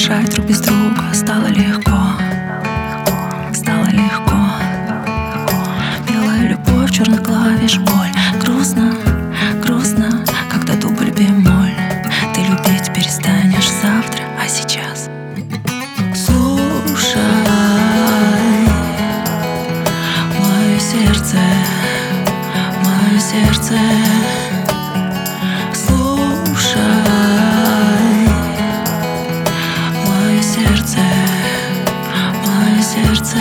дышать друг без друга. Стало легко, стало легко. Белая любовь, черных клавиш, боль. Грустно, грустно, когда дубль бемоль. Ты любить перестанешь завтра, а сейчас слушай мое сердце, мое сердце. Слушай мое сердце, мое сердце.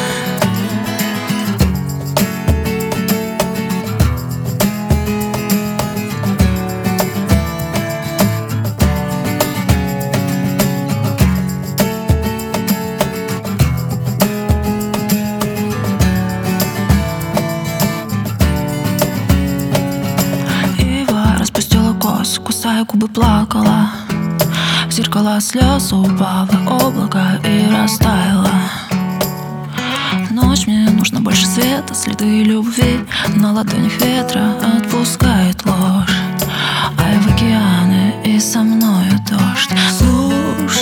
Кусая губы, плакала. В зеркало слез упало облако и растаяло. Ночь, мне нужно больше света, следы любви на ладонях ветра отпускает ложь. Ай в океаны и со мною дождь. Слушай